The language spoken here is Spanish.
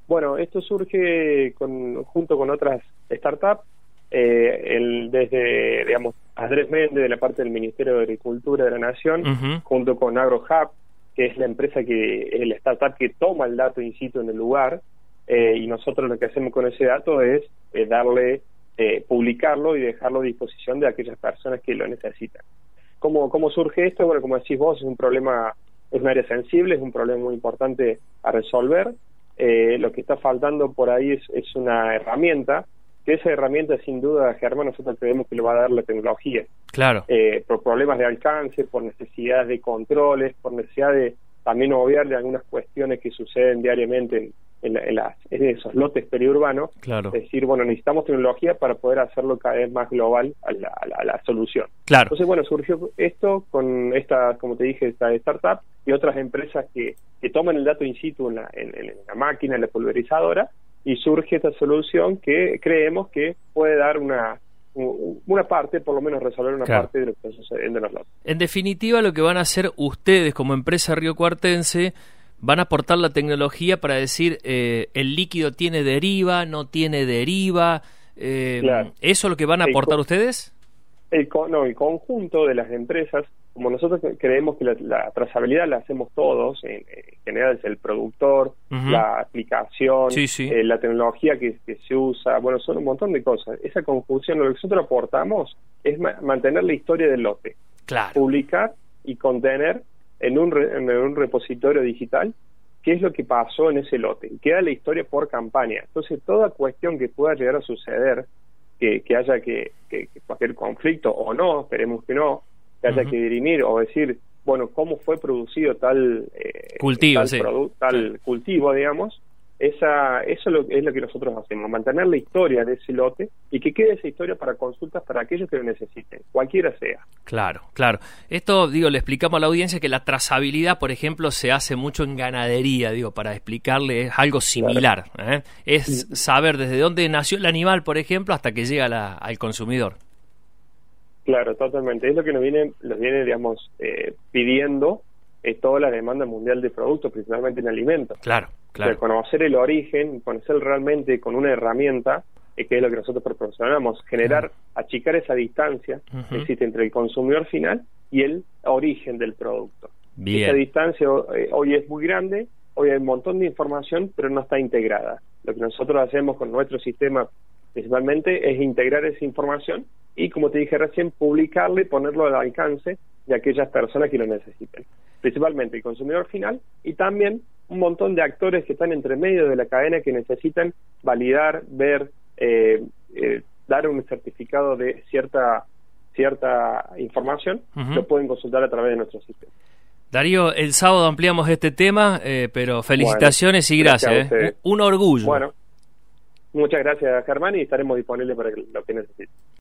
Bueno, esto surge junto con otras startups, desde, digamos, Andrés Méndez, de la parte del Ministerio de Agricultura de la Nación, junto con AgroHub, que es la empresa es la startup que toma el dato in situ en el lugar, y nosotros lo que hacemos con ese dato es publicarlo y dejarlo a disposición de aquellas personas que lo necesitan. ¿Cómo surge esto? Bueno, como decís vos, es un área sensible, es un problema muy importante a resolver. Lo que está faltando por ahí es una herramienta, que esa herramienta sin duda, Germán, nosotros creemos que lo va a dar la tecnología. Claro. Por problemas de alcance, por necesidad de controles, por necesidad de también obviarle algunas cuestiones que suceden diariamente en esos lotes periurbanos. Claro. Es decir, bueno, necesitamos tecnología para poder hacerlo cada vez más global a la solución. Claro. Entonces, bueno, surgió esto con esta, como te dije, esta startup y otras empresas que toman el dato in situ en la máquina, en la pulverizadora, y surge esta solución que creemos que puede dar una parte, por lo menos resolver una parte de lo que está sucediendo en los lotes. En definitiva, lo que van a hacer ustedes como empresa riocuartense, van a aportar la tecnología para decir el líquido tiene deriva, no tiene deriva. Claro. ¿Eso es lo que van a aportar ustedes? El conjunto de las empresas, como nosotros creemos que la trazabilidad la hacemos todos, en general es el productor, la aplicación, la tecnología que se usa, bueno, son un montón de cosas. Esa conjunción, lo que nosotros aportamos es mantener la historia del lote, publicar y contener en un repositorio digital qué es lo que pasó en ese lote, y queda la historia por campaña. Entonces, toda cuestión que pueda llegar a suceder, que haya que cualquier conflicto o no, esperemos que no, que haya que dirimir o decir, bueno, cómo fue producido tal cultivo, tal cultivo, digamos, eso es lo que nosotros hacemos, mantener la historia de ese lote y que quede esa historia para consultas para aquellos que lo necesiten, cualquiera sea. Claro. Esto, le explicamos a la audiencia que la trazabilidad, por ejemplo, se hace mucho en ganadería, para explicarle, es algo similar. Claro. Es saber desde dónde nació el animal, por ejemplo, hasta que llega al consumidor. Claro, totalmente. Es lo que nos viene, digamos, pidiendo toda la demanda mundial de productos, principalmente en alimentos. Claro. O sea, conocer el origen, conocer realmente con una herramienta, que es lo que nosotros proporcionamos, achicar esa distancia que existe entre el consumidor final y el origen del producto. Bien. Esa distancia hoy es muy grande, hoy hay un montón de información, pero no está integrada. Lo que nosotros hacemos con nuestro sistema principalmente es integrar esa información y, como te dije recién, publicarlo y ponerlo al alcance de aquellas personas que lo necesiten. Principalmente el consumidor final y también un montón de actores que están entre medio de la cadena que necesitan validar, ver, dar un certificado de cierta información, lo pueden consultar a través de nuestro sistema. Darío, el sábado ampliamos este tema, pero felicitaciones y gracias. Un orgullo. Bueno, muchas gracias, Germán, y estaremos disponibles para lo que necesiten.